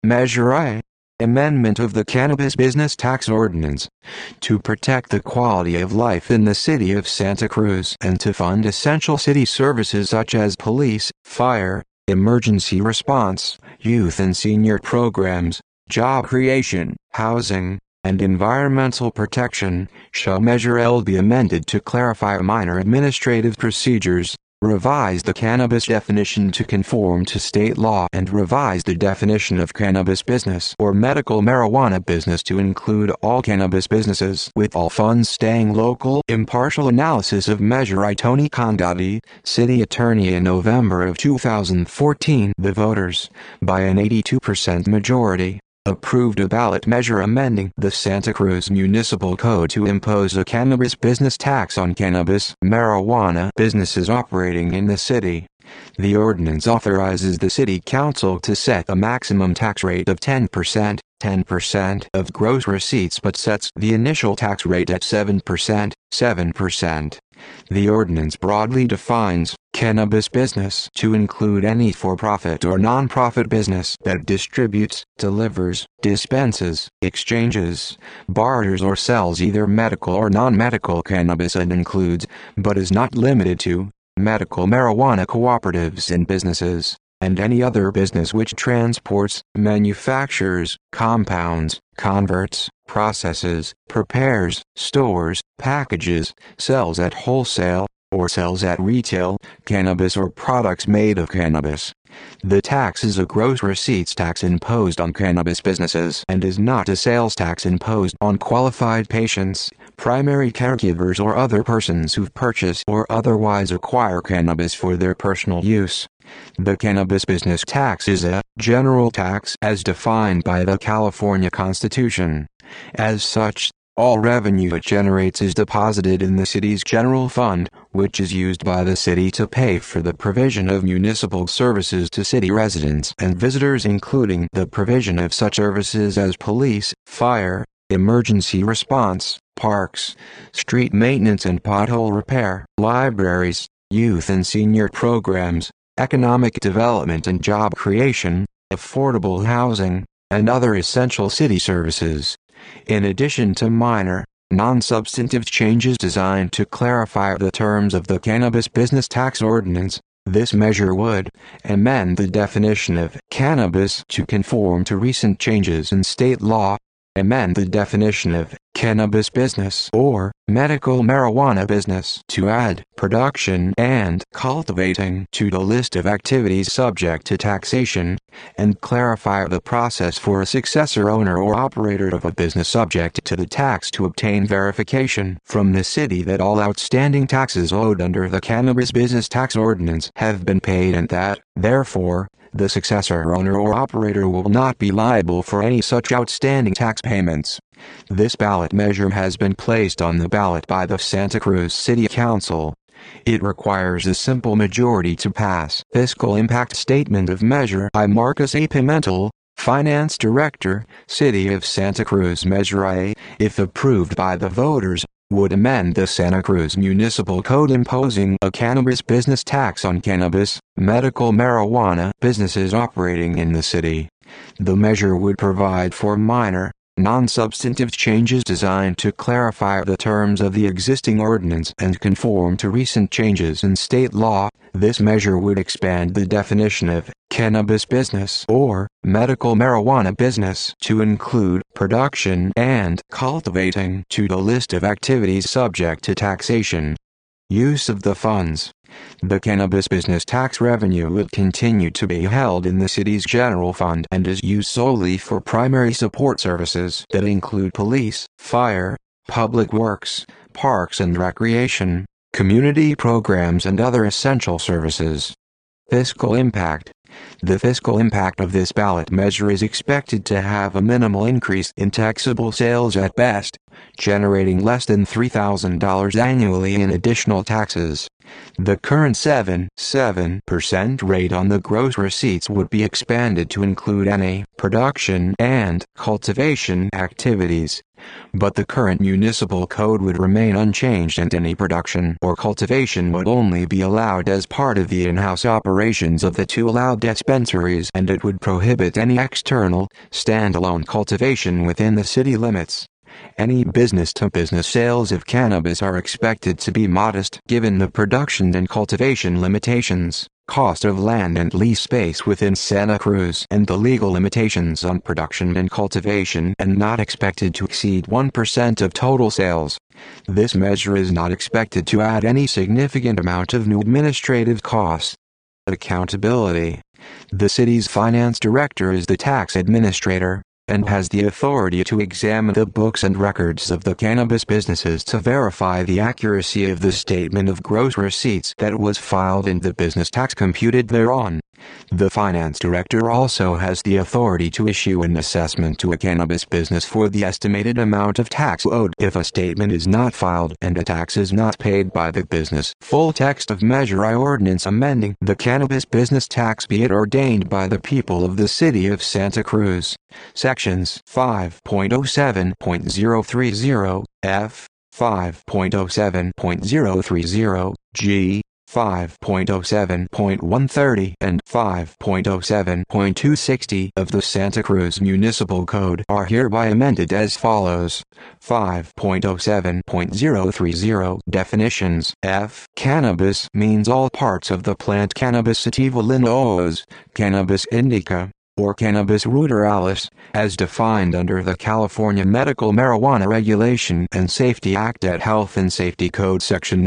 Measure I. Amendment of the Cannabis Business Tax Ordinance. To protect the quality of life in the city of Santa Cruz and to fund essential city services such as police, fire, emergency response, youth and senior programs, job creation, housing, and environmental protection, shall Measure L be amended to clarify minor administrative procedures, revise the cannabis definition to conform to state law and revise the definition of cannabis business or medical marijuana business to include all cannabis businesses with all funds staying local. Impartial analysis of Measure I. Tony Condotti, City Attorney. In November of 2014, the voters, by an 82% majority, approved a ballot measure amending the Santa Cruz Municipal Code to impose a cannabis business tax on cannabis marijuana businesses operating in the city. The ordinance authorizes the City Council to set a maximum tax rate of 10% of gross receipts but sets the initial tax rate at 7%. The ordinance broadly defines cannabis business to include any for-profit or non-profit business that distributes, delivers, dispenses, exchanges, barters or sells either medical or non-medical cannabis and includes, but is not limited to, medical marijuana cooperatives and businesses, and any other business which transports, manufactures, compounds, converts, processes, prepares, stores, packages, sells at wholesale, or sells at retail, cannabis or products made of cannabis. The tax is a gross receipts tax imposed on cannabis businesses and is not a sales tax imposed on qualified patients, primary caregivers or other persons who purchase or otherwise acquire cannabis for their personal use. The cannabis business tax is a general tax as defined by the California Constitution. As such, all revenue it generates is deposited in the city's general fund, which is used by the city to pay for the provision of municipal services to city residents and visitors, including the provision of such services as police, fire, emergency response, parks, street maintenance and pothole repair, libraries, youth and senior programs, economic development and job creation, affordable housing, and other essential city services. In addition to minor, non-substantive changes designed to clarify the terms of the Cannabis Business Tax Ordinance, this measure would amend the definition of cannabis to conform to recent changes in state law, amend the definition of cannabis business or medical marijuana business to add production and cultivating to the list of activities subject to taxation, and clarify the process for a successor owner or operator of a business subject to the tax to obtain verification from the city that all outstanding taxes owed under the Cannabis Business Tax Ordinance have been paid and that, therefore, the successor owner or operator will not be liable for any such outstanding tax payments. This ballot measure has been placed on the ballot by the Santa Cruz City Council. It requires a simple majority to pass. Fiscal Impact Statement of Measure I. Marcus A. Pimentel, Finance Director, City of Santa Cruz. Measure I, if approved by the voters, would amend the Santa Cruz Municipal Code imposing a cannabis business tax on cannabis, medical marijuana businesses operating in the city. The measure would provide for minor, non-substantive changes designed to clarify the terms of the existing ordinance and conform to recent changes in state law. This measure would expand the definition of cannabis business or medical marijuana business to include production and cultivating to the list of activities subject to taxation. Use of the funds. The cannabis business tax revenue will continue to be held in the city's general fund and is used solely for primary support services that include police, fire, public works, parks and recreation, community programs and other essential services. Fiscal impact. The fiscal impact of this ballot measure is expected to have a minimal increase in taxable sales at best, generating less than $3,000 annually in additional taxes. The current 7% rate on the gross receipts would be expanded to include any production and cultivation activities, But the current municipal code would remain unchanged, and any production or cultivation would only be allowed as part of the in-house operations of the two allowed dispensaries, and it would prohibit any external, standalone cultivation within the city limits. Any business-to-business sales of cannabis are expected to be modest given the production and cultivation limitations, cost of land and lease space within Santa Cruz, and the legal limitations on production and cultivation, and not expected to exceed 1% of total sales. This measure is not expected to add any significant amount of new administrative costs. Accountability. The city's finance director is the tax administrator, and has the authority to examine the books and records of the cannabis businesses to verify the accuracy of the statement of gross receipts that was filed and the business tax computed thereon. The finance director also has the authority to issue an assessment to a cannabis business for the estimated amount of tax owed if a statement is not filed and a tax is not paid by the business. Full text of Measure I ordinance amending the cannabis business tax be it ordained by the people of the city of Santa Cruz. Sections 5.07.030 F, 5.07.030 G, 5.07.130 and 5.07.260 of the Santa Cruz Municipal Code are hereby amended as follows. 5.07.030 Definitions. F. Cannabis means all parts of the plant Cannabis sativa lineose, Cannabis indica, or Cannabis ruderalis, as defined under the California Medical Marijuana Regulation and Safety Act at Health and Safety Code Section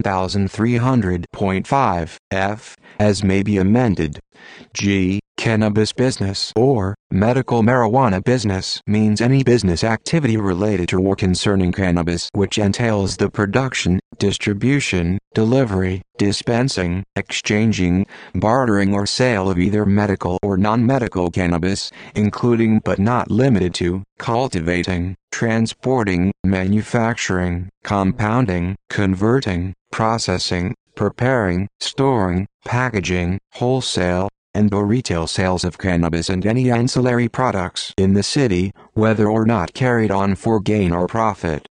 19300.5, F, as may be amended. G. Cannabis business or medical marijuana business means any business activity related to or concerning cannabis which entails the production, distribution, delivery, dispensing, exchanging, bartering or sale of either medical or non-medical cannabis, including but not limited to cultivating, transporting, manufacturing, compounding, converting, processing, preparing, storing, packaging, wholesale, and/or retail sales of cannabis and any ancillary products in the city, whether or not carried on for gain or profit.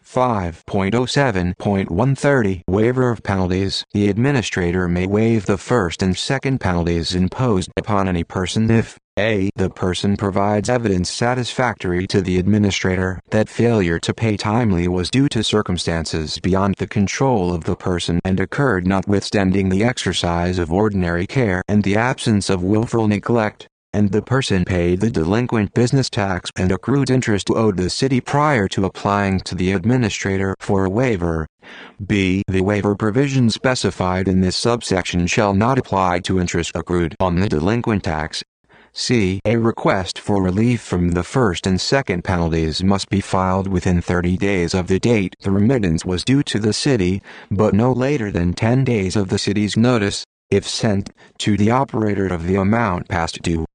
5.07.130 Waiver of penalties. The administrator may waive the first and second penalties imposed upon any person if a. the person provides evidence satisfactory to the administrator that failure to pay timely was due to circumstances beyond the control of the person and occurred notwithstanding the exercise of ordinary care and the absence of willful neglect, and the person paid the delinquent business tax and accrued interest owed the city prior to applying to the administrator for a waiver. B. The waiver provision specified in this subsection shall not apply to interest accrued on the delinquent tax. C. A request for relief from the first and second penalties must be filed within 30 days of the date the remittance was due to the city, but no later than 10 days of the city's notice, if sent, to the operator of the amount past due.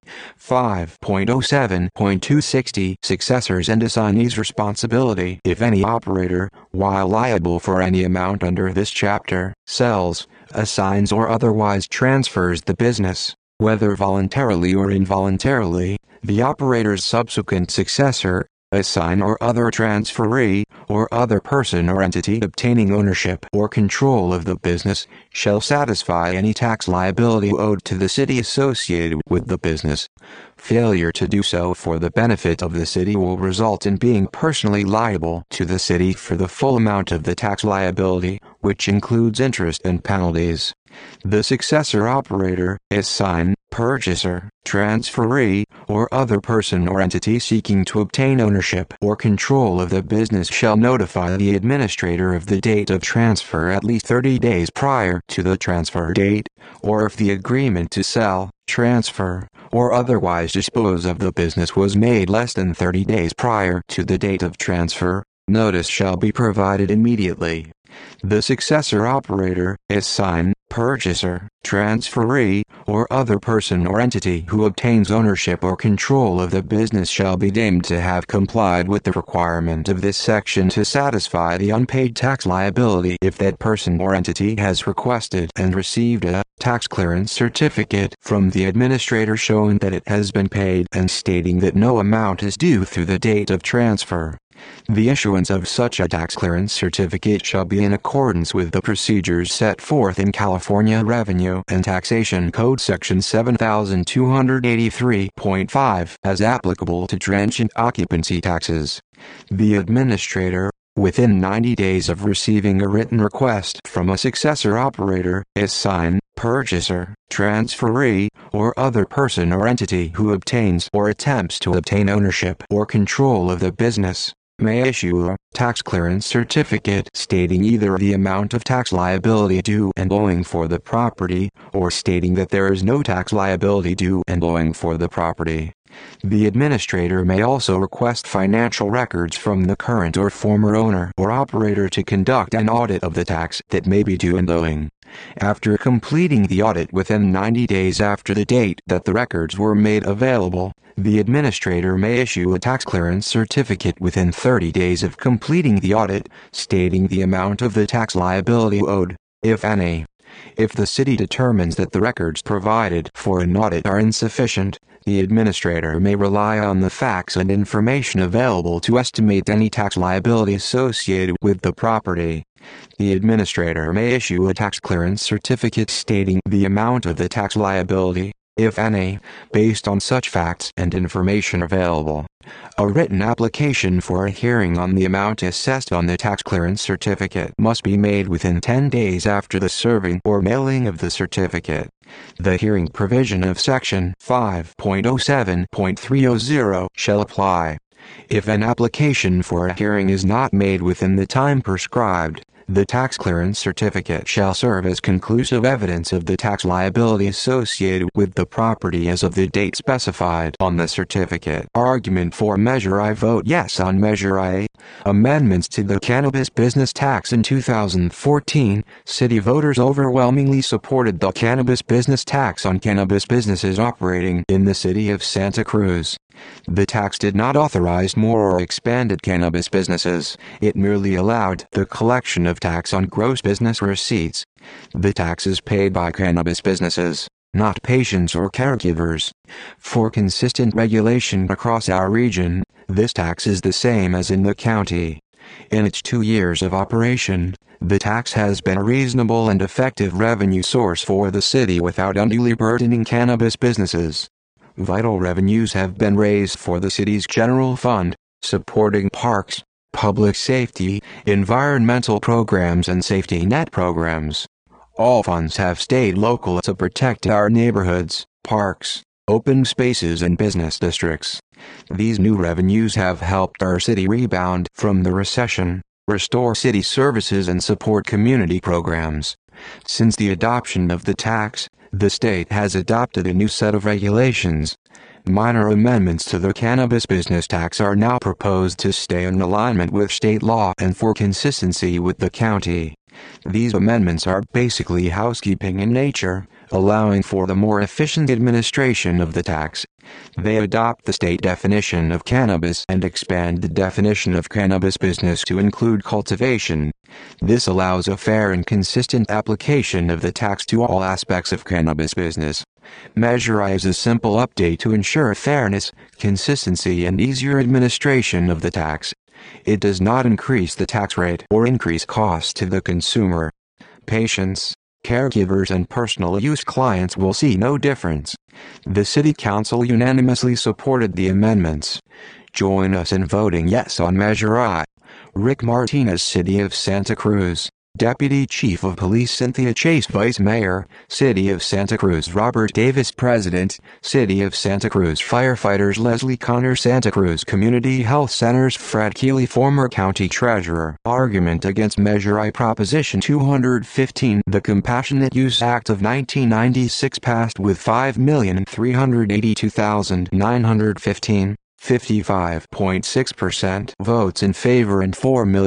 5.07.260 Successors and assignees' responsibility. If any operator, while liable for any amount under this chapter, sells, assigns or otherwise transfers the business, whether voluntarily or involuntarily, the operator's subsequent successor, assign or other transferee, or other person or entity obtaining ownership or control of the business, shall satisfy any tax liability owed to the city associated with the business. Failure to do so for the benefit of the city will result in being personally liable to the city for the full amount of the tax liability, which includes interest and penalties. The successor operator, assign, purchaser, transferee, or other person or entity seeking to obtain ownership or control of the business shall notify the administrator of the date of transfer at least 30 days prior to the transfer date, or if the agreement to sell, transfer, or otherwise dispose of the business was made less than 30 days prior to the date of transfer, notice shall be provided immediately. The successor operator, assign, purchaser, transferee, or other person or entity who obtains ownership or control of the business shall be deemed to have complied with the requirement of this section to satisfy the unpaid tax liability if that person or entity has requested and received a tax clearance certificate from the administrator showing that it has been paid and stating that no amount is due through the date of transfer. The issuance of such a tax clearance certificate shall be in accordance with the procedures set forth in California Revenue and Taxation Code Section 7283.5 as applicable to transient occupancy taxes. The administrator, within 90 days of receiving a written request from a successor operator, assign, purchaser, transferee, or other person or entity who obtains or attempts to obtain ownership or control of the business, may issue a tax clearance certificate stating either the amount of tax liability due and owing for the property, or stating that there is no tax liability due and owing for the property. The administrator may also request financial records from the current or former owner or operator to conduct an audit of the tax that may be due and owing. After completing the audit within 90 days after the date that the records were made available, the administrator may issue a tax clearance certificate within 30 days of completing the audit, stating the amount of the tax liability owed, if any. If the city determines that the records provided for an audit are insufficient, the administrator may rely on the facts and information available to estimate any tax liability associated with the property. The administrator may issue a tax clearance certificate stating the amount of the tax liability, if any, based on such facts and information available. A written application for a hearing on the amount assessed on the tax clearance certificate must be made within 10 days after the serving or mailing of the certificate. The hearing provision of Section 5.07.300 shall apply. If an application for a hearing is not made within the time prescribed, the tax clearance certificate shall serve as conclusive evidence of the tax liability associated with the property as of the date specified on the certificate. Argument for Measure I. Vote yes on Measure I. Amendments to the Cannabis Business Tax. In 2014, city voters overwhelmingly supported the cannabis business tax on cannabis businesses operating in the city of Santa Cruz. The tax did not authorize more or expanded cannabis businesses, it merely allowed the collection of tax on gross business receipts. The tax is paid by cannabis businesses, not patients or caregivers. For consistent regulation across our region, this tax is the same as in the county. In its 2 years of operation, the tax has been a reasonable and effective revenue source for the city without unduly burdening cannabis businesses. Vital revenues have been raised for the city's general fund, supporting parks, public safety, environmental programs and safety net programs. All funds have stayed local to protect our neighborhoods, parks, open spaces and business districts. These new revenues have helped our city rebound from the recession, restore city services and support community programs. Since the adoption of the tax, the state has adopted a new set of regulations. Minor amendments to the cannabis business tax are now proposed to stay in alignment with state law and for consistency with the county. These amendments are basically housekeeping in nature, allowing for the more efficient administration of the tax. They adopt the state definition of cannabis and expand the definition of cannabis business to include cultivation. This allows a fair and consistent application of the tax to all aspects of cannabis business. Measure I is a simple update to ensure fairness, consistency and easier administration of the tax. It does not increase the tax rate or increase costs to the consumer. Patients, caregivers and personal use clients will see no difference. The City Council unanimously supported the amendments. Join us in voting yes on Measure I. Rick Martinez, City of Santa Cruz. Deputy Chief of Police Cynthia Chase, Vice Mayor, City of Santa Cruz Robert Davis, President, City of Santa Cruz Firefighters Leslie Connor, Santa Cruz Community Health Centers Fred Keeley, former County Treasurer. Argument against Measure I. Proposition 215. The Compassionate Use Act of 1996 passed with 5,382,915. 55.6% votes in favor and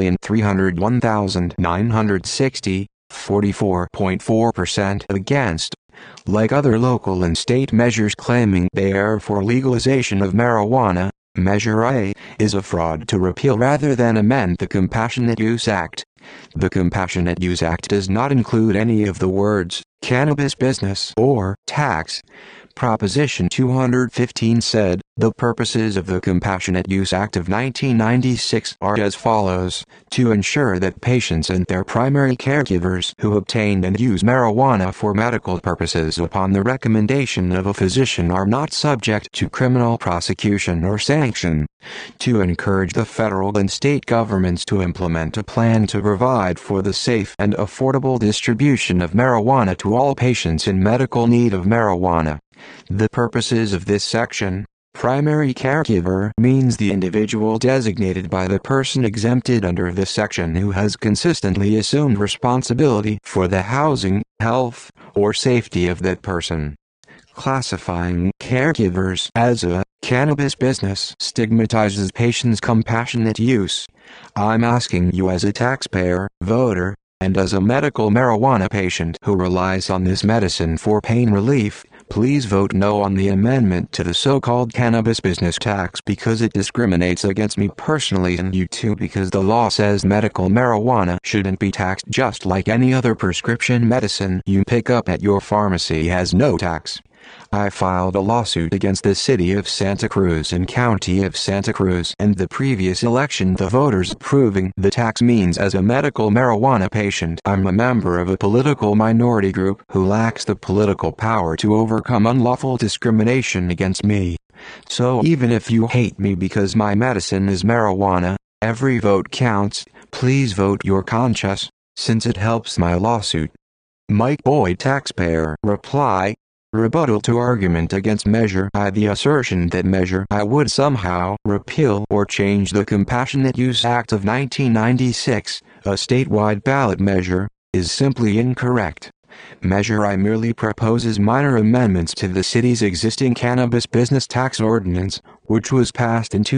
4,301,960, 44.4% against. Like other local and state measures claiming they are for legalization of marijuana, Measure I is a fraud to repeal rather than amend the Compassionate Use Act. The Compassionate Use Act does not include any of the words cannabis business or tax. Proposition 215 said, the purposes of the Compassionate Use Act of 1996 are as follows: to ensure that patients and their primary caregivers who obtain and use marijuana for medical purposes upon the recommendation of a physician are not subject to criminal prosecution or sanction; to encourage the federal and state governments to implement a plan to provide for the safe and affordable distribution of marijuana to all patients in medical need of marijuana. The purposes of this section. Primary caregiver means the individual designated by the person exempted under this section who has consistently assumed responsibility for the housing, health, or safety of that person. Classifying caregivers as a cannabis business stigmatizes patients' compassionate use. I'm asking you as a taxpayer, voter, and as a medical marijuana patient who relies on this medicine for pain relief, please vote no on the amendment to the so-called cannabis business tax because it discriminates against me personally and you too because the law says medical marijuana shouldn't be taxed just like any other prescription medicine you pick up at your pharmacy has no tax. I filed a lawsuit against the City of Santa Cruz and County of Santa Cruz and the previous election the voters approving the tax means as a medical marijuana patient I'm a member of a political minority group who lacks the political power to overcome unlawful discrimination against me. So even if you hate me because my medicine is marijuana, every vote counts. Please vote your conscience, since it helps my lawsuit. Mike Boyd, taxpayer. Reply. Rebuttal to argument against Measure I. The assertion that Measure I would somehow repeal or change the Compassionate Use Act of 1996, a statewide ballot measure, is simply incorrect. Measure I merely proposes minor amendments to the city's existing cannabis business tax ordinance, which was passed in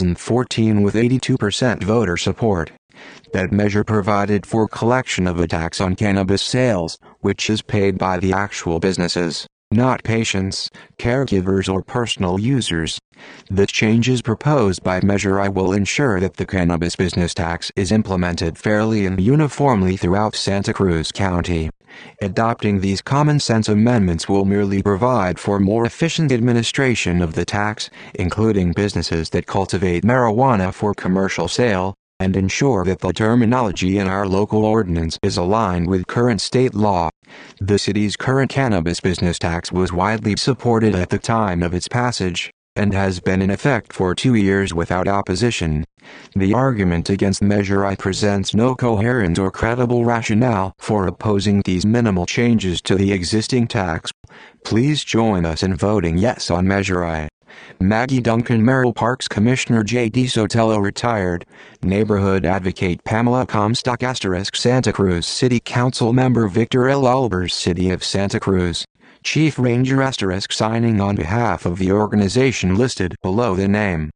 2014 with 82% voter support. That measure provided for collection of a tax on cannabis sales, which is paid by the actual businesses, not patients, caregivers or personal users. The changes proposed by Measure I will ensure that the cannabis business tax is implemented fairly and uniformly throughout Santa Cruz County. Adopting these common-sense amendments will merely provide for more efficient administration of the tax, including businesses that cultivate marijuana for commercial sale, and ensure that the terminology in our local ordinance is aligned with current state law. The city's current cannabis business tax was widely supported at the time of its passage, and has been in effect for 2 years without opposition. The argument against Measure I presents no coherent or credible rationale for opposing these minimal changes to the existing tax. Please join us in voting yes on Measure I. Maggie Duncan, Merrill Parks Commissioner J.D. Sotelo retired, Neighborhood Advocate Pamela Comstock * Santa Cruz City Council Member Victor L. Albers City of Santa Cruz, Chief Ranger * signing on behalf of the organization listed below the name.